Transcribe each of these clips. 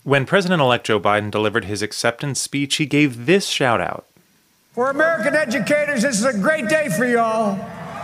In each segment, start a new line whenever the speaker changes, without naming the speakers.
When President-elect Joe Biden delivered his acceptance speech, he gave this shout-out.
For American educators, this is a great day for y'all.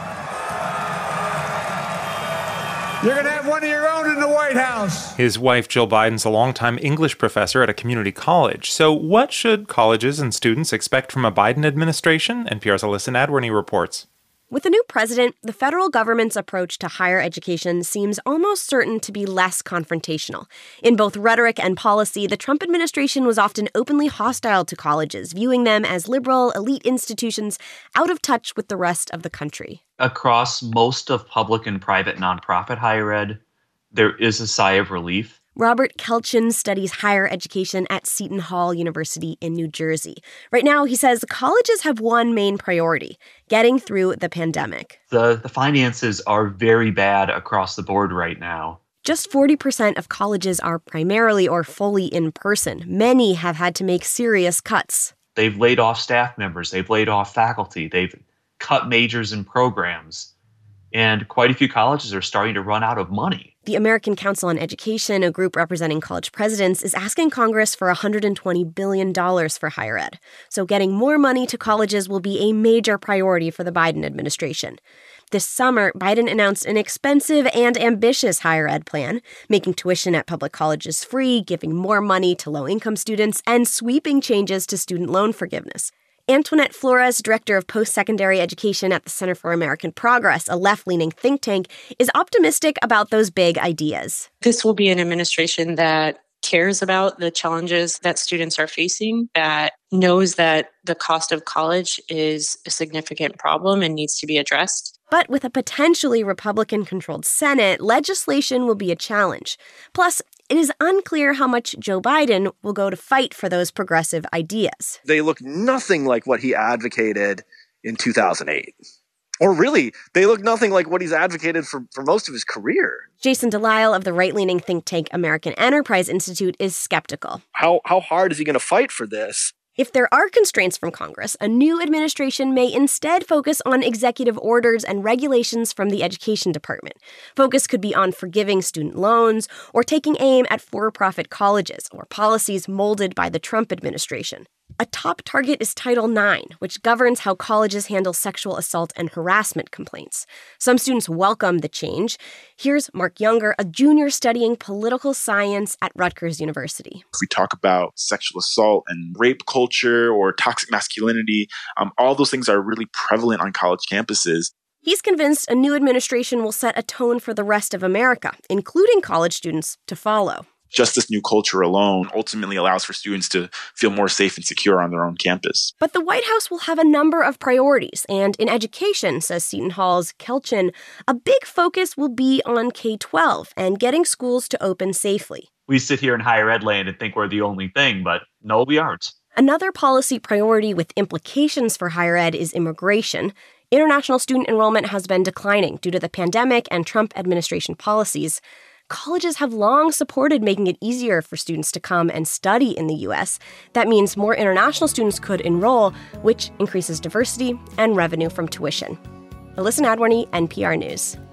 You're going to have one of your own in the White House.
His wife, Jill Biden's a longtime English professor at a community college. So what should colleges and students expect from a Biden administration? NPR's Alyssa Nadworny reports.
With the new president, the federal government's approach to higher education seems almost certain to be less confrontational. In both rhetoric and policy, the Trump administration was often openly hostile to colleges, viewing them as liberal, elite institutions out of touch with the rest of the country.
Across most of public and private nonprofit higher ed, there is a sigh of relief.
Robert Kelchin studies higher education at Seton Hall University in New Jersey. Right now, he says colleges have one main priority: getting through the pandemic.
The finances are very bad across the board right now.
Just 40% of colleges are primarily or fully in person. Many have had to make serious cuts.
They've laid off staff members. They've laid off faculty. They've cut majors and programs. And quite a few colleges are starting to run out of money.
The American Council on Education, a group representing college presidents, is asking Congress for $120 billion for higher ed. So getting more money to colleges will be a major priority for the Biden administration. This summer, Biden announced an expensive and ambitious higher ed plan, making tuition at public colleges free, giving more money to low-income students, and sweeping changes to student loan forgiveness. Antoinette Flores, director of post-secondary education at the Center for American Progress, a left-leaning think tank, is optimistic about those big ideas.
This will be an administration that cares about the challenges that students are facing, that knows that the cost of college is a significant problem and needs to be addressed.
But with a potentially Republican-controlled Senate, legislation will be a challenge. Plus, it is unclear how much Joe Biden will go to fight for those progressive ideas.
They look nothing like what he advocated in 2008. Or really, they look nothing like what he's advocated for most of his career.
Jason Delisle of the right-leaning think tank American Enterprise Institute is skeptical.
How hard is he going to fight for this?
If there are constraints from Congress, a new administration may instead focus on executive orders and regulations from the Education Department. Focus could be on forgiving student loans or taking aim at for-profit colleges or policies molded by the Trump administration. A top target is Title IX, which governs how colleges handle sexual assault and harassment complaints. Some students welcome the change. Here's Mark Younger, a junior studying political science at Rutgers University.
If we talk about sexual assault and rape culture or toxic masculinity, all those things are really prevalent on college campuses.
He's convinced a new administration will set a tone for the rest of America, including college students, to follow.
Just this new culture alone ultimately allows for students to feel more safe and secure on their own campus.
But the White House will have a number of priorities, and in education, says Seton Hall's Kelchin, a big focus will be on K-12 and getting schools to open safely.
We sit here in higher ed land and think we're the only thing, but no, we aren't.
Another policy priority with implications for higher ed is immigration. International student enrollment has been declining due to the pandemic and Trump administration policies. Colleges have long supported making it easier for students to come and study in the U.S. That means more international students could enroll, which increases diversity and revenue from tuition. Alyssa Nadworny, NPR News.